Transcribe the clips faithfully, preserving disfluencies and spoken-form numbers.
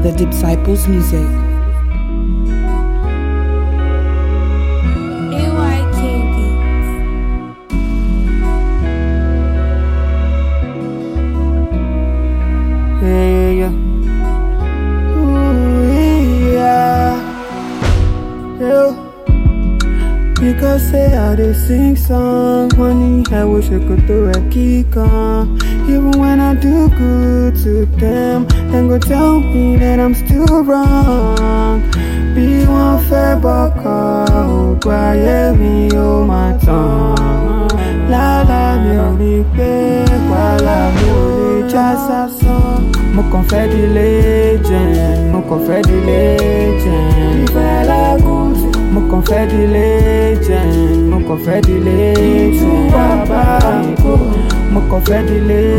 The Disciples Music. Yeah, yeah, ooh, yeah, yeah. Because say I dey sing song, money I wish I could do a kick on. Even when I do good to them, then go tell me that I'm still wrong. Be one fair bucker, oh, quiet me, oh my tongue. La la mi ò ní pé, wàhálà mi ò lè já sásán. Mo kàn fẹ́ di legend, mo kàn fẹ́ di legend. Ìfẹ́ lágùntì. Mo kàn fẹ́ di legend, mo kàn fẹ́ di legend. Ìtúwàbá ìkó. Mo kàn fẹ́ di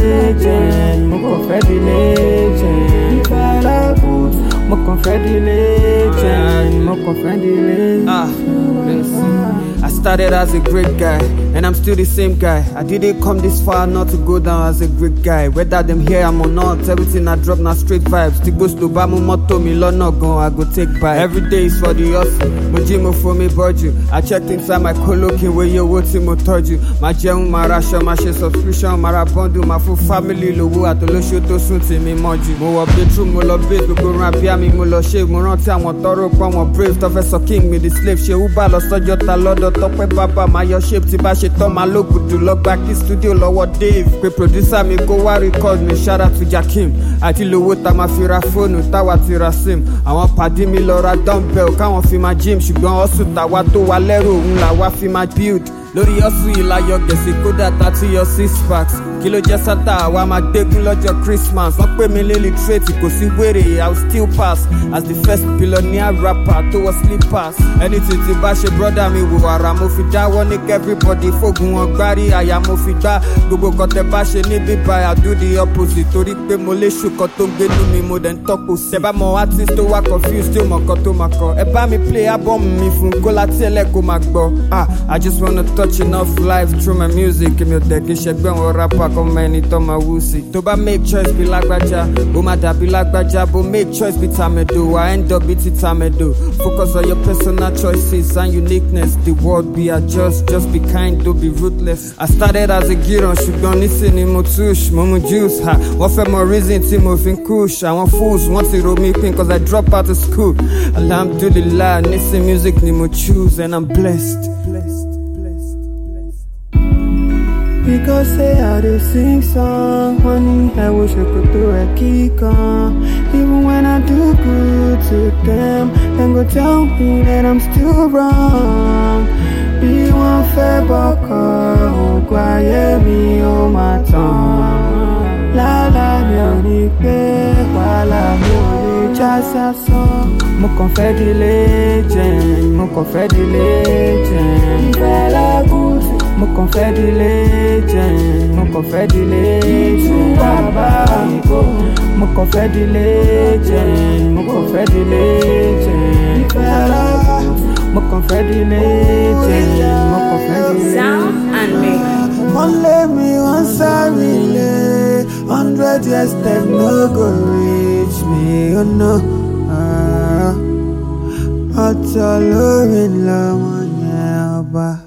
legend, mo kàn fẹ́ di legend. Ìfẹ́ lágùntì. Mo kàn fẹ́ di legend, mo kàn fẹ́ di legend. Ah, listen. I started as a great guy, and I'm still the same guy. I didn't come this far not to go down as a great guy. Whether them here I'm or not, everything I drop now straight vibes. Still goes to Bamu motto me lona gun, I go take by. Every day is for the hustle. Mojimo for me budget. I checked inside my coloking where you what mo told you. My jẹun, my ration, my share subscription, my bundle, my full family lowo atolosho to sun ti mi moju. Mo wọ bedroom, mo lọ base, gbogbo ran bia mi mo lọ shave, mo rántí àwọn tọrọ pa wọn brave, tó fẹ́ sọ king me the slave, ṣe uber lọ sọ́jọ́ ta lọ́dọ̀ tọ́pẹ́ bàbá máa yọ shape tí bá ṣe tán máa lógùdù lọ́gbà kí studio lọ́wọ́ Dave pé producer mi kó wá record mi shout out to Jakim àti lówó tá máa fi ra fóònù táwa ti ra sim àwọn pàdé mi lọ ra dumbbell káwọn fi máa gym ṣùgbọ́n hustle tàwa tó wà lẹ́rù òun làwa fi máa build lórí hustle yìí láyọ̀ gẹ̀ẹ́sì kódà thirty yọ six packs kí ló jẹ́ sátá àwa máa gbégún lọ́jọ́ Christmas wọ́n pè mí lilliterate kò sí wèrè I will still pass as the first billionaire rapper tó wọ slippers anything tí bá ṣe brother mi wò ara mo fi dáwọ́ ní everybody fógun wọn gbárí àyà mo fi gbá gbogbo kan tẹ bá ṣe ní bíbá I do the opposite torí pé mo lè ṣùkọ́ tó ń gbénú mi mo dẹ̀ ń tọ́kù sí. ẹ bá mọ artist tó wá confused tí ó mọ̀ kan tó máa kọ ẹ bá mi play album mi fún kó láti ẹlẹ́kọ̀ọ́ máa gbọ́ ah I just wanna touch enough life through my music èmi ò tẹ̀ kí ṣẹgbẹ́ wọn rapper ọmọ ẹni tó máa wú sí. tó bá make choice bí lágbájá bó máa dàbí lágbájá bó make choice bí tàmẹ̀dò wà end up bí ti tàmẹ̀dò focus on your personal choices and uniqueness the world be adjust just be kind don't be ruthless. I started as a giran ṣùgbọ́n nísìnyí mo tush mo mu juice ha wọ́n fẹ́ mọ reason tí mo fi ń kush àwọn fools wọ́n ti ro mi pin cause I drop out of school alhamdulillah nísìn music ni mo choose and I'm blessed. blessed. Because say I dey sing song, money I wish I could do a kick on. Even when I do good to them, then go tell me that I'm still wrong. Be one fair bucker, oh quiet me, oh my tongue. La la mi ò ní pé, wàhálà mi ò lè já sásán. Mo kàn fẹ́ di legend, mo kàn fẹ́ di legend. Ìfẹ́ lágùntì. Mo kàn fẹ́ di legend, mo kàn fẹ́ di legend. Ìtúwàbá ìkó. Mo kàn fẹ́ di legend, mo kàn fẹ́ di legend. Ìfẹ́ lágùntì. Mo kàn fẹ́ di legend, mo kàn fẹ́ di legend. Sound and mix. Wọ́n lé mi wọ́n sáré lé hundred years dem no go reach me oh no. Ọ̀tọ̀ lórí lọ́mọ yẹn ọba.